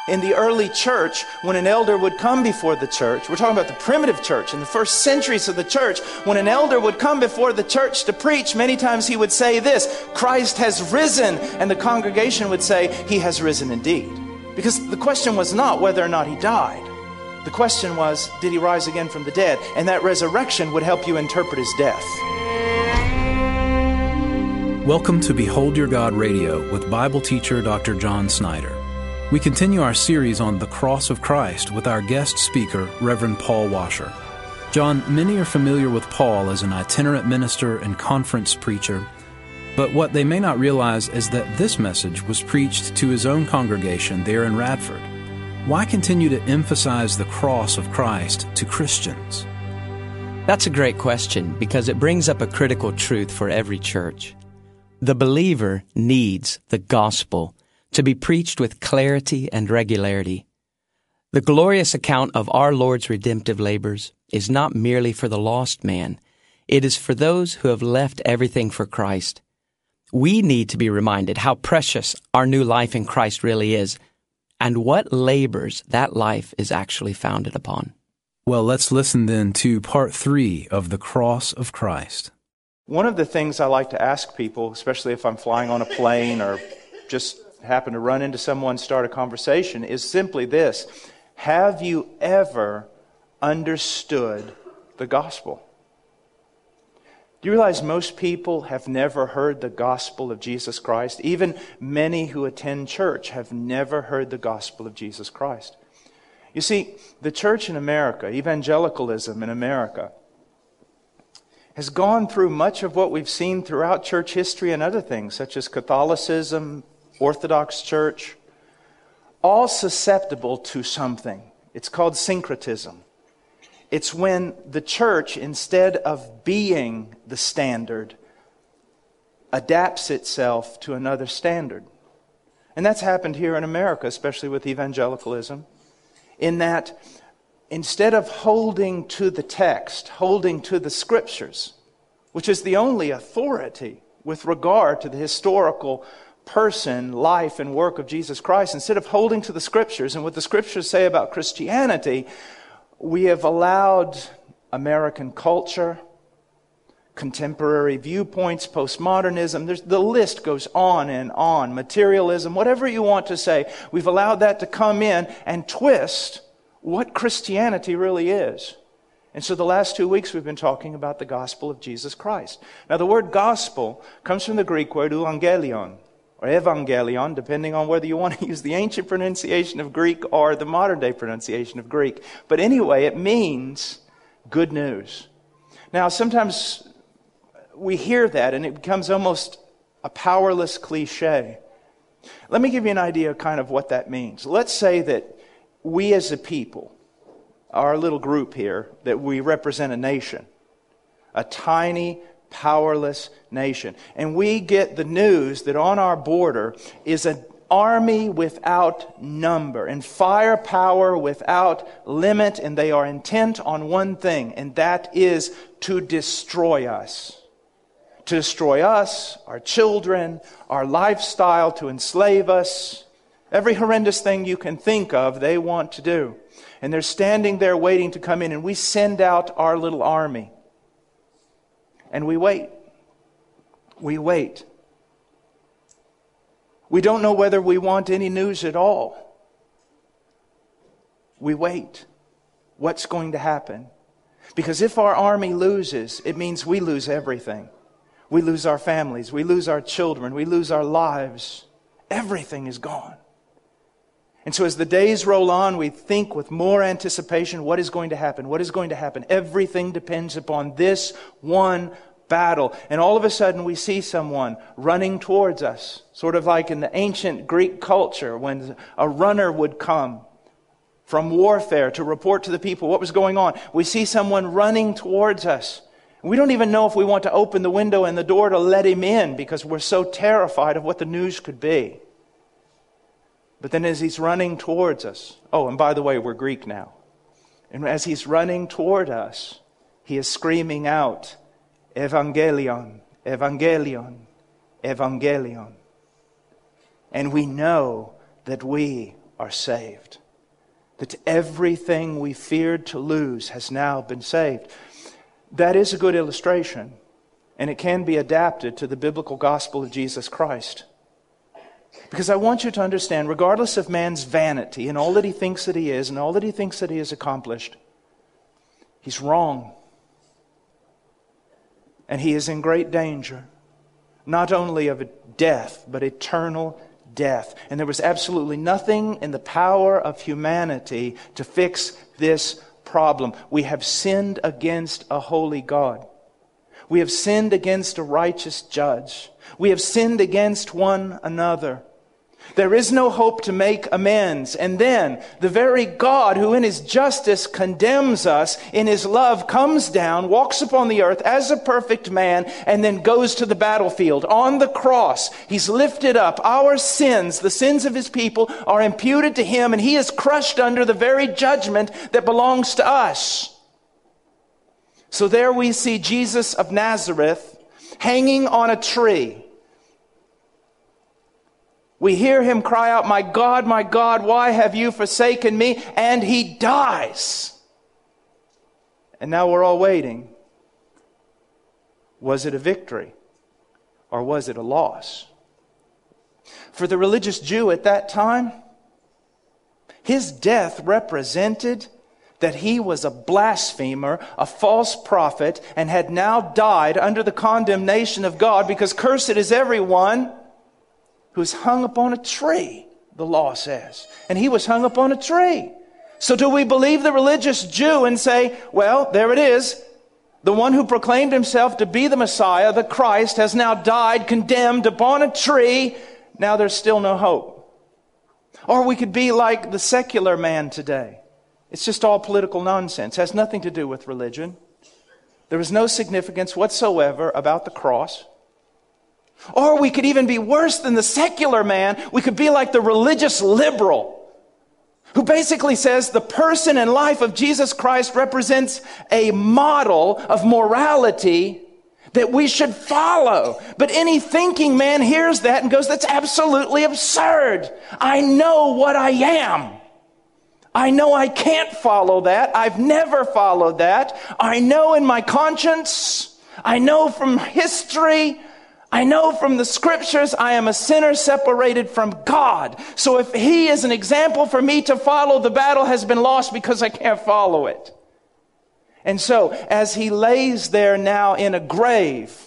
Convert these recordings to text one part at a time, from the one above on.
In the early church, when an elder would come before the church, we're talking about the primitive church, in the first centuries of the church, when an elder would come before the church to preach, many times he would say this, Christ has risen, and the congregation would say, He has risen indeed. Because the question was not whether or not He died. The question was, did He rise again from the dead? And that resurrection would help you interpret His death. Welcome to Behold Your God Radio with Bible teacher Dr. John Snyder. We continue our series on the cross of Christ with our guest speaker, Reverend Paul Washer. John, many are familiar with Paul as an itinerant minister and conference preacher, but what they may not realize is that this message was preached to his own congregation there in Radford. Why continue to emphasize the cross of Christ to Christians? That's a great question because it brings up a critical truth for every church. The believer needs the gospel to be preached with clarity and regularity. The glorious account of our Lord's redemptive labors is not merely for the lost man. It is for those who have left everything for Christ. We need to be reminded how precious our new life in Christ really is and what labors that life is actually founded upon. Well, let's listen then to part 3 of the cross of Christ. One of the things I like to ask people, especially if I'm flying on a plane or just happen to run into someone, start a conversation, is simply this. Have you ever understood the gospel? Do you realize most people have never heard the gospel of Jesus Christ? Even many who attend church have never heard the gospel of Jesus Christ. You see, the church in America, evangelicalism in America, has gone through much of what we've seen throughout church history and other things, such as Catholicism, Orthodox Church, all susceptible to something. It's called syncretism. It's when the church, instead of being the standard, adapts itself to another standard. And that's happened here in America, especially with evangelicalism, in that instead of holding to the text, holding to the Scriptures, which is the only authority with regard to the historical person, life, and work of Jesus Christ, instead of holding to the Scriptures and what the Scriptures say about Christianity, we have allowed American culture, contemporary viewpoints, postmodernism, the list goes on and on, materialism, whatever you want to say, we've allowed that to come in and twist what Christianity really is. And so the last 2 weeks we've been talking about the gospel of Jesus Christ. Now the word gospel comes from the Greek word euangelion, or evangelion, depending on whether you want to use the ancient pronunciation of Greek or the modern day pronunciation of Greek. But anyway, it means good news. Now, sometimes we hear that and it becomes almost a powerless cliche. Let me give you an idea of kind of what that means. Let's say that we as a people, our little group here, that we represent a nation, a tiny, powerless nation. And we get the news that on our border is an army without number and firepower without limit, and they are intent on one thing, and that is to destroy us. To destroy us, our children, our lifestyle, to enslave us. Every horrendous thing you can think of, they want to do. And they're standing there waiting to come in, and we send out our little army. And we wait. We wait. We don't know whether we want any news at all. We wait. What's going to happen? Because if our army loses, it means we lose everything. We lose our families. We lose our children. We lose our lives. Everything is gone. And so as the days roll on, we think with more anticipation, what is going to happen? What is going to happen? Everything depends upon this one battle. And all of a sudden we see someone running towards us, sort of like in the ancient Greek culture when a runner would come from warfare to report to the people what was going on. We see someone running towards us. We don't even know if we want to open the window and the door to let him in because we're so terrified of what the news could be. But then as he's running towards us, oh, and by the way, we're Greek now. And as he's running toward us, he is screaming out, Evangelion, Evangelion, Evangelion. And we know that we are saved. That everything we feared to lose has now been saved. That is a good illustration, and it can be adapted to the biblical gospel of Jesus Christ. Because I want you to understand, regardless of man's vanity and all that he thinks that he is and all that he thinks that he has accomplished, he's wrong. And he is in great danger, not only of death, but eternal death. And there was absolutely nothing in the power of humanity to fix this problem. We have sinned against a holy God. We have sinned against a righteous judge. We have sinned against one another. There is no hope to make amends. And then the very God who in His justice condemns us, in His love comes down, walks upon the earth as a perfect man, and then goes to the battlefield. On the cross, He's lifted up. Our sins, the sins of His people, are imputed to Him, and He is crushed under the very judgment that belongs to us. So there we see Jesus of Nazareth hanging on a tree. We hear Him cry out, my God, why have you forsaken me? And He dies. And now we're all waiting. Was it a victory? Or was it a loss? For the religious Jew at that time, his death represented that he was a blasphemer, a false prophet, and had now died under the condemnation of God, because cursed is everyone who's hung upon a tree, the law says. And He was hung upon a tree. So do we believe the religious Jew and say, well, there it is. The one who proclaimed himself to be the Messiah, the Christ, has now died, condemned upon a tree. Now there's still no hope. Or we could be like the secular man today. It's just all political nonsense. It has nothing to do with religion. There is no significance whatsoever about the cross. Or we could even be worse than the secular man. We could be like the religious liberal, who basically says the person and life of Jesus Christ represents a model of morality that we should follow. But any thinking man hears that and goes, that's absolutely absurd. I know what I am. I know I can't follow that. I've never followed that. I know in my conscience. I know from history. I know from the scriptures I am a sinner separated from God. So if He is an example for me to follow, the battle has been lost because I can't follow it. And so as He lays there now in a grave,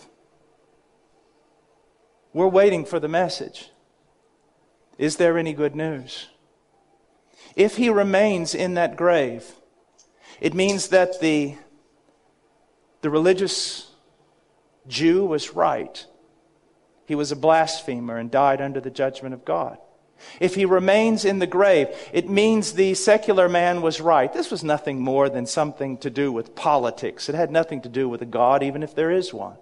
we're waiting for the message. Is there any good news? If He remains in that grave, it means that the religious Jew was right. He was a blasphemer and died under the judgment of God. If he remains in the grave, it means the secular man was right. This was nothing more than something to do with politics. It had nothing to do with a God, even if there is one.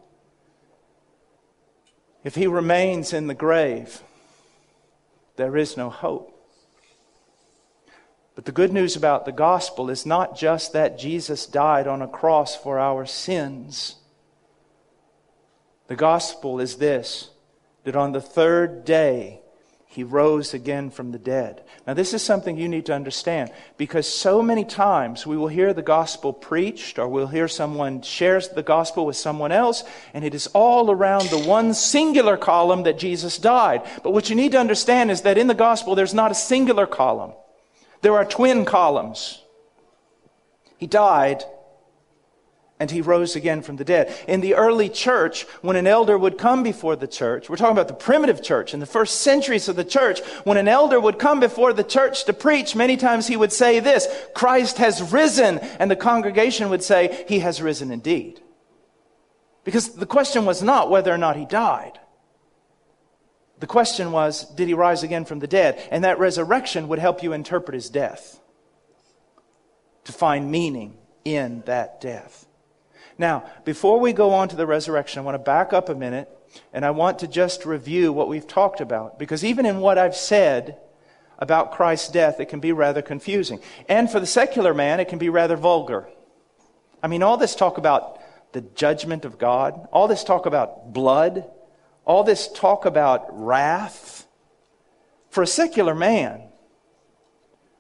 If he remains in the grave, there is no hope. But the good news about the gospel is not just that Jesus died on a cross for our sins. The gospel is this, that on the third day, He rose again from the dead. Now this is something you need to understand, because so many times we will hear the gospel preached, or we'll hear someone shares the gospel with someone else, and it is all around the one singular column that Jesus died. But what you need to understand is that in the gospel there's not a singular column. There are twin columns. He died, and He rose again from the dead. In the early church, when an elder would come before the church, we're talking about the primitive church, in the first centuries of the church, when an elder would come before the church to preach, many times he would say this, Christ has risen, and the congregation would say, He has risen indeed. Because the question was not whether or not He died. The question was, did He rise again from the dead? And that resurrection would help you interpret His death, to find meaning in that death. Now, before we go on to the resurrection, I want to back up a minute, and I want to just review what we've talked about. Because even in what I've said about Christ's death, it can be rather confusing. And for the secular man, it can be rather vulgar. I mean, all this talk about the judgment of God, all this talk about blood, all this talk about wrath, for a secular man,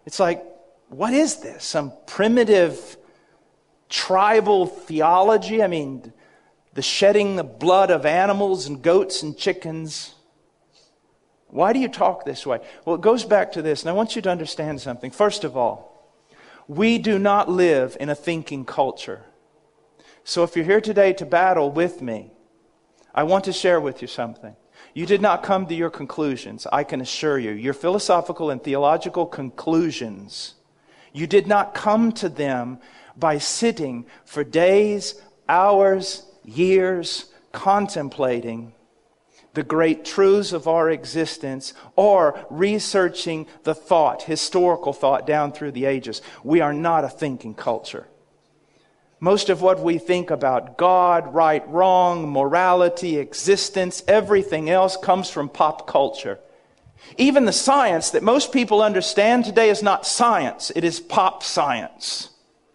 It's like, what is this? Some primitive tribal theology? I mean, the shedding the blood of animals and goats and chickens. Why do you talk this way? Well, it goes back to this, and I want you to understand something. First of all, we do not live in a thinking culture. So if you're here today to battle with me, I want to share with you something. You did not come to your conclusions, I can assure you. Your philosophical and theological conclusions, you did not come to them by sitting for days, hours, years, contemplating the great truths of our existence or researching the thought, historical thought down through the ages. We are not a thinking culture. Most of what we think about God, right, wrong, morality, existence, everything else comes from pop culture. Even the science that most people understand today is not science, it is pop science.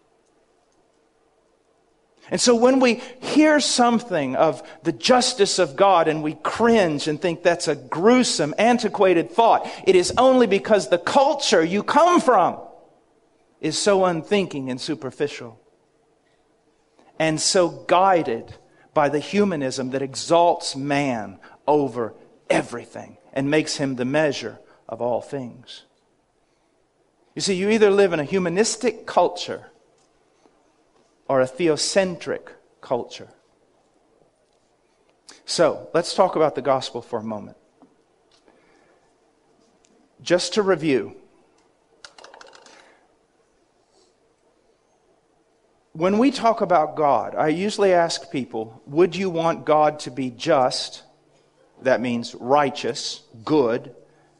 And so when we hear something of the justice of God and we cringe and think that's a gruesome, antiquated thought, it is only because the culture you come from is so unthinking and superficial, and so guided by the humanism that exalts man over everything and makes him the measure of all things. You see, you either live in a humanistic culture or a theocentric culture. So, let's talk about the gospel for a moment. Just to review, when we talk about God, I usually ask people, would you want God to be just? That means righteous, good.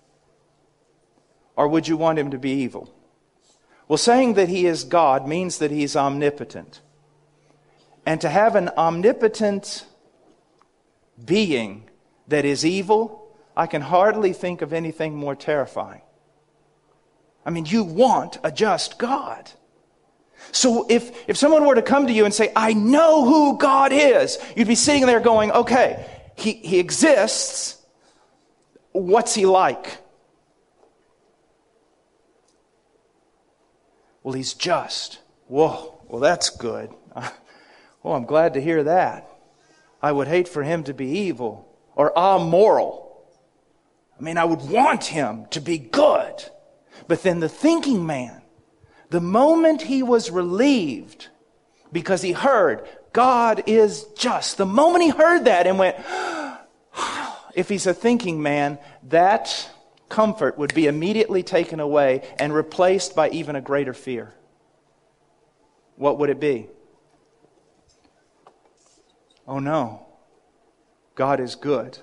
Or would you want him to be evil? Well, saying that he is God means that he's omnipotent. And to have an omnipotent being that is evil, I can hardly think of anything more terrifying. I mean, you want a just God. So if someone were to come to you and say, I know who God is, you'd be sitting there going, okay, he exists. What's he like? Well, he's just. Whoa, well, that's good. Well, I'm glad to hear that. I would hate for him to be evil or amoral. I mean, I would want him to be good. But then the thinking man, the moment he was relieved because he heard God is just, the moment he heard that and went, if he's a thinking man, that comfort would be immediately taken away and replaced by even a greater fear. What would it be? Oh no, God is good.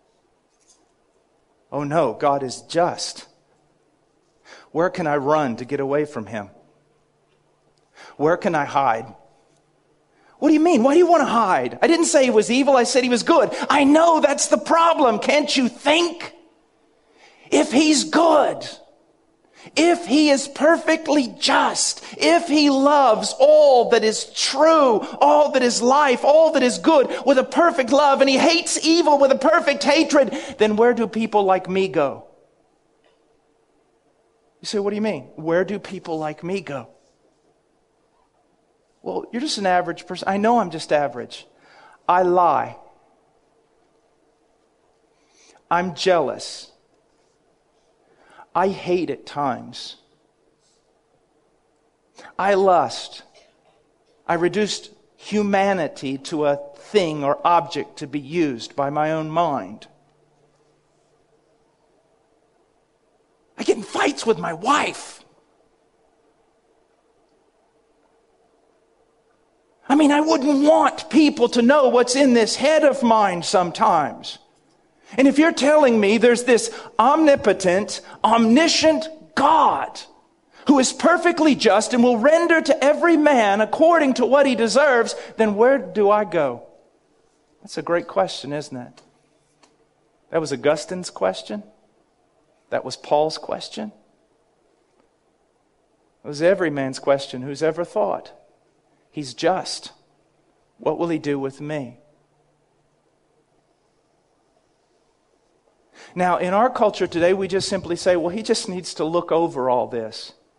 Oh no, God is just. Where can I run to get away from him? Where can I hide? What do you mean? Why do you want to hide? I didn't say he was evil, I said he was good. I know that's the problem. Can't you think? If he's good, if he is perfectly just, if he loves all that is true, all that is life, all that is good with a perfect love, and he hates evil with a perfect hatred, then where do people like me go? You say, what do you mean? Where do people like me go? Well, you're just an average person. I know I'm just average. I lie. I'm jealous. I hate at times. I lust. I reduced humanity to a thing or object to be used by my own mind. I get in fights with my wife. I mean, I wouldn't want people to know what's in this head of mine sometimes. And if you're telling me there's this omnipotent, omniscient God who is perfectly just and will render to every man according to what he deserves, then where do I go? That's a great question, isn't it? That was Augustine's question. That was Paul's question. It was every man's question who's ever thought. He's just. What will he do with me? Now, in our culture today, we just simply say, well, he just needs to look over all this.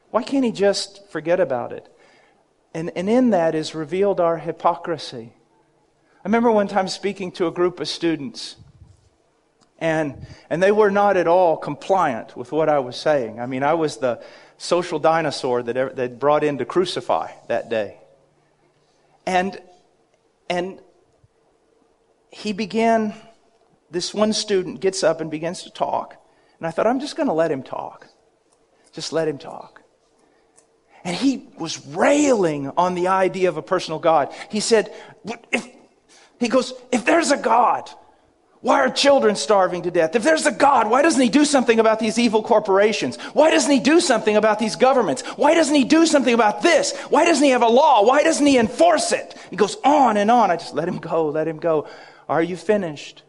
Why can't he just forget about it? And in that is revealed our hypocrisy. I remember one time speaking to a group of students, and they were not at all compliant with what I was saying. I mean, I was the social dinosaur that they brought in to crucify that day. And this one student gets up and begins to talk. And I thought, I'm just going to let him talk. Just let him talk. And he was railing on the idea of a personal God. He said, if there's a God, why are children starving to death? If there's a God, why doesn't he do something about these evil corporations? Why doesn't he do something about these governments? Why doesn't he do something about this? Why doesn't he have a law? Why doesn't he enforce it? He goes on and on. I just let him go. Are you finished?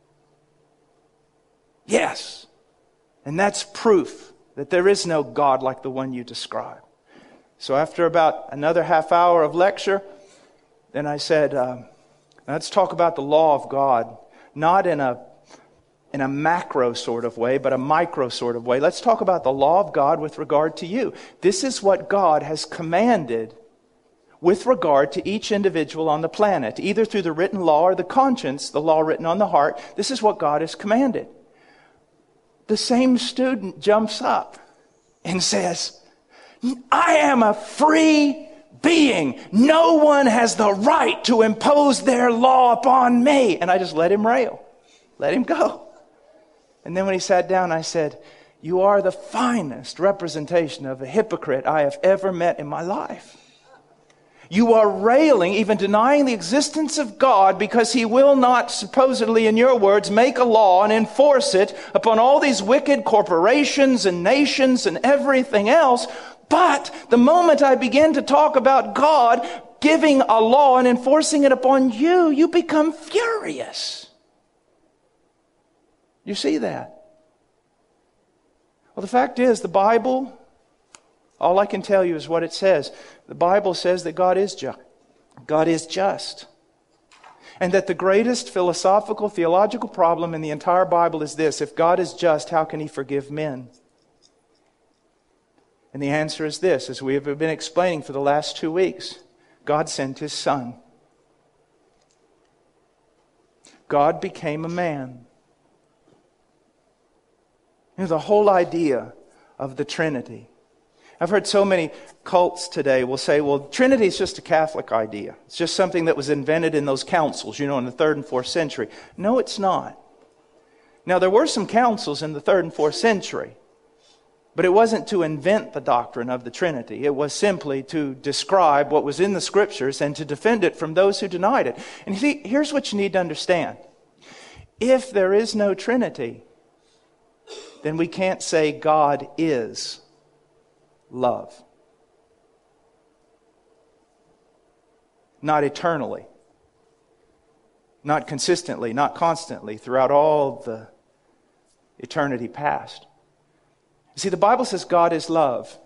Yes. And that's proof that there is no God like the one you describe. So after about another half hour of lecture, then I said, let's talk about the law of God. Not in a macro sort of way, but a micro sort of way. Let's talk about the law of God with regard to you. This is what God has commanded with regard to each individual on the planet, either through the written law or the conscience, the law written on the heart. This is what God has commanded. The same student jumps up and says, I am a free being. No one has the right to impose their law upon me. And I just let him rail. Let him go. And then when he sat down, I said, you are the finest representation of a hypocrite I have ever met in my life. You are railing, even denying the existence of God, because he will not, supposedly in your words, make a law and enforce it upon all these wicked corporations and nations and everything else. But the moment I begin to talk about God giving a law and enforcing it upon you, you become furious. You see that? Well, the fact is, the Bible, all I can tell you is what it says. The Bible says that God is just. God is just. And that the greatest philosophical, theological problem in the entire Bible is this: if God is just, how can he forgive men? And the answer is this, as we have been explaining for the last 2 weeks. God sent his Son. God became a man. You know, the whole idea of the Trinity. I've heard so many cults today will say, well, Trinity is just a Catholic idea. It's just something that was invented in those councils, in the 3rd and 4th century. No, it's not. Now, there were some councils in the 3rd and 4th century. But it wasn't to invent the doctrine of the Trinity. It was simply to describe what was in the Scriptures and to defend it from those who denied it. And see, here's what you need to understand. If there is no Trinity, then we can't say God is love. Not eternally. Not consistently. Not constantly. Throughout all the eternity past. See, the Bible says God is love.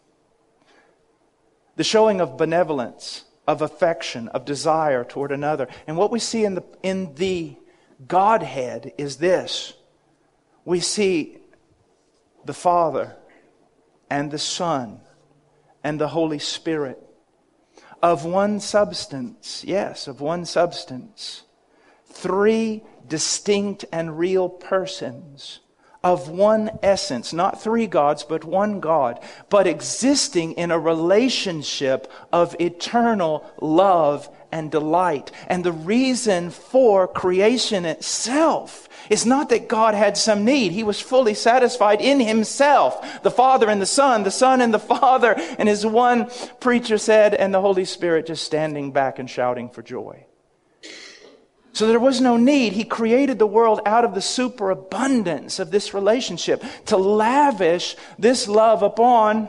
The showing of benevolence, of affection, of desire toward another. And what we see in the Godhead is this. We see the Father and the Son and the Holy Spirit of one substance. Yes, of one substance. 3 distinct and real persons. Of one essence, not 3 gods, but one God, but existing in a relationship of eternal love and delight. And the reason for creation itself is not that God had some need. He was fully satisfied in himself. The Father and the Son and the Father, and as one preacher said, and the Holy Spirit just standing back and shouting for joy. So there was no need. He created the world out of the superabundance of this relationship to lavish this love upon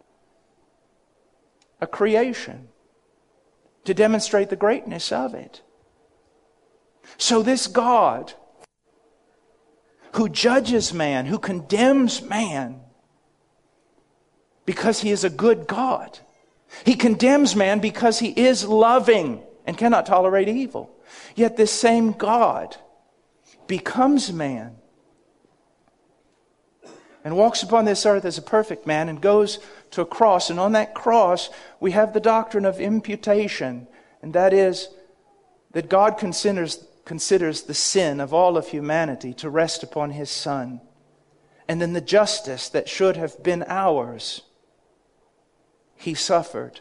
a creation, to demonstrate the greatness of it. So this God who judges man, who condemns man, because he is a good God. He condemns man because he is loving and cannot tolerate evil. Yet this same God becomes man and walks upon this earth as a perfect man and goes to a cross. And on that cross, we have the doctrine of imputation. And that is that God considers the sin of all of humanity to rest upon His Son. And then the justice that should have been ours, He suffered.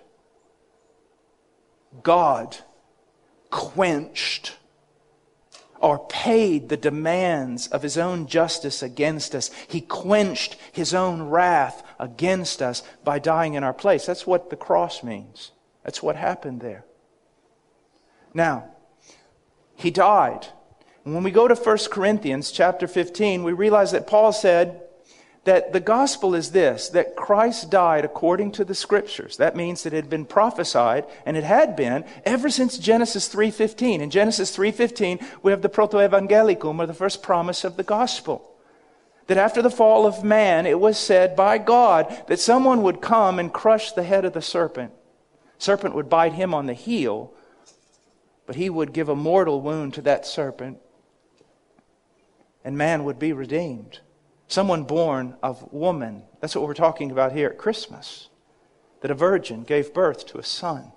God quenched or paid the demands of His own justice against us. He quenched His own wrath against us by dying in our place. That's what the cross means. That's what happened there. Now, He died. And when we go to 1 Corinthians chapter 15, we realize that Paul said that the gospel is this, that Christ died according to the Scriptures. That means that it had been prophesied, and it had been, ever since Genesis 3:15. In Genesis 3:15, we have the protoevangelicum, or the first promise of the gospel. That after the fall of man, it was said by God that someone would come and crush the head of the serpent. Serpent would bite him on the heel, but he would give a mortal wound to that serpent, and man would be redeemed. Someone born of woman. That's what we're talking about here at Christmas. That a virgin gave birth to a son.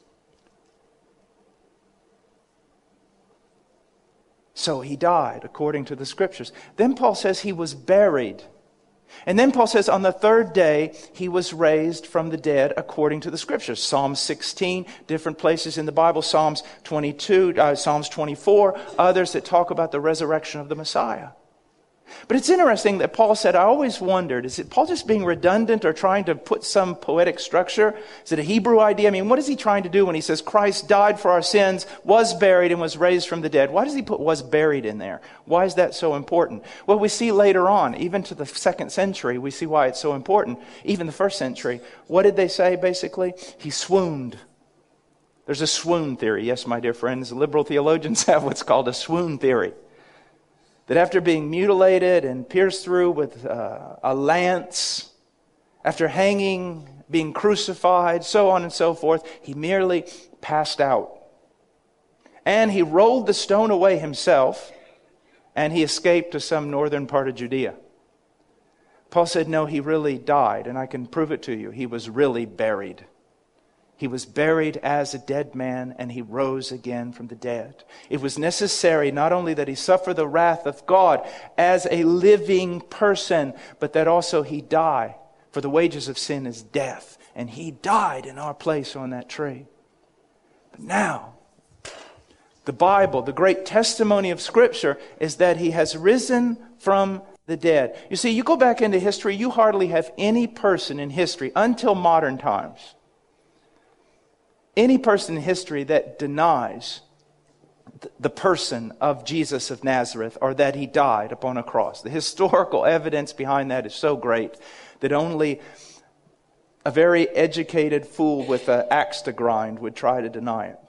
So He died according to the Scriptures. Then Paul says He was buried. And then Paul says on the third day He was raised from the dead according to the Scriptures. Psalm 16, different places in the Bible. Psalms 22, Psalms 24, others that talk about the resurrection of the Messiah. But it's interesting that Paul said, I always wondered, is it Paul just being redundant or trying to put some poetic structure? Is it a Hebrew idea? I mean, what is he trying to do when he says Christ died for our sins, was buried, and was raised from the dead? Why does he put was buried in there? Why is that so important? Well, we see later on, even to the 2nd century, we see why it's so important. Even the 1st century. What did they say, basically? He swooned. There's a swoon theory. Yes, my dear friends, liberal theologians have what's called a swoon theory. That after being mutilated and pierced through with a lance, after hanging, being crucified, so on and so forth, He merely passed out. And He rolled the stone away Himself, and He escaped to some northern part of Judea. Paul said, no, He really died, and I can prove it to you. He was really buried. He was buried as a dead man, and He rose again from the dead. It was necessary not only that He suffer the wrath of God as a living person, but that also He die. For the wages of sin is death. And He died in our place on that tree. But now, the Bible, the great testimony of Scripture, is that He has risen from the dead. You see, you go back into history, you hardly have any person in history until modern times. Any person in history that denies the person of Jesus of Nazareth or that He died upon a cross. The historical evidence behind that is so great that only a very educated fool with an axe to grind would try to deny it.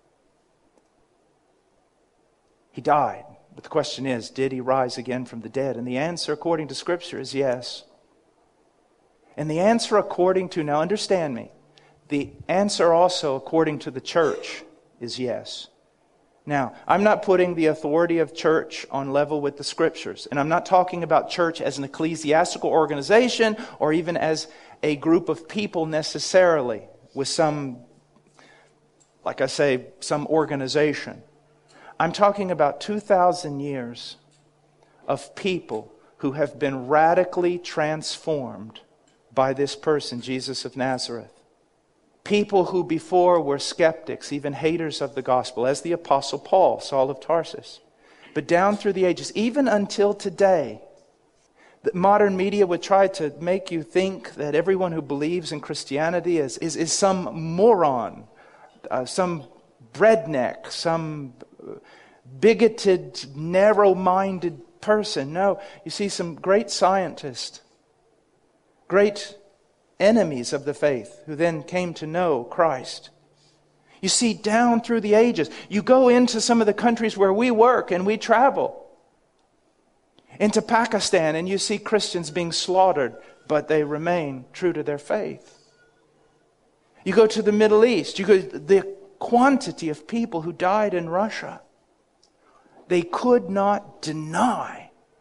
He died. But the question is, did He rise again from the dead? And the answer, according to Scripture, is yes. And the answer according to, now understand me, the answer also, according to the church, is yes. Now, I'm not putting the authority of church on level with the Scriptures. And I'm not talking about church as an ecclesiastical organization or even as a group of people necessarily with some, like I say, some organization. I'm talking about 2,000 years of people who have been radically transformed by this person, Jesus of Nazareth. People who before were skeptics, even haters of the gospel, as the Apostle Paul, Saul of Tarsus. But down through the ages, even until today, the modern media would try to make you think that everyone who believes in Christianity is some moron, some redneck, some bigoted, narrow-minded person. No, you see some great scientists, great enemies of the faith who then came to know Christ. You see, down through the ages, you go into some of the countries where we work and we travel. Into Pakistan and you see Christians being slaughtered, but they remain true to their faith. You go to the Middle East, you go to the quantity of people who died in Russia. They could not deny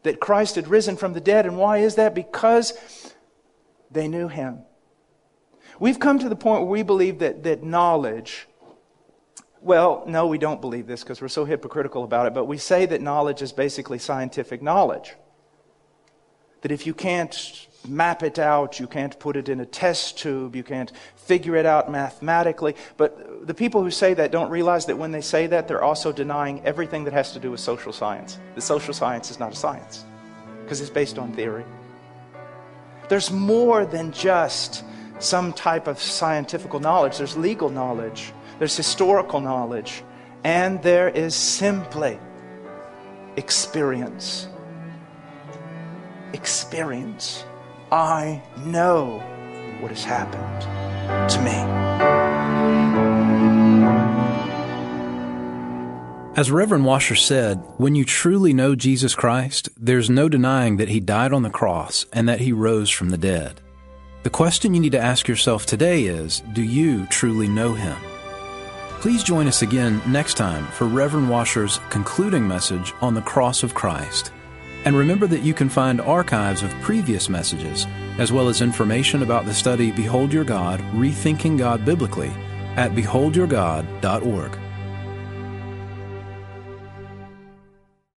that Christ had risen from the dead. And why is that? Because they knew Him. We've come to the point where we believe that knowledge, well, no, we don't believe this because we're so hypocritical about it, but we say that knowledge is basically scientific knowledge. That if you can't map it out, you can't put it in a test tube, you can't figure it out mathematically. But the people who say that don't realize that when they say that, they're also denying everything that has to do with social science. The social science is not a science because it's based on theory. There's more than just some type of scientific knowledge. There's legal knowledge, there's historical knowledge, and there is simply experience. Experience. I know what has happened to me. As Reverend Washer said, when you truly know Jesus Christ, there's no denying that He died on the cross and that He rose from the dead. The question you need to ask yourself today is, do you truly know Him? Please join us again next time for Reverend Washer's concluding message on the cross of Christ. And remember that you can find archives of previous messages, as well as information about the study Behold Your God, Rethinking God Biblically, at beholdyourgod.org.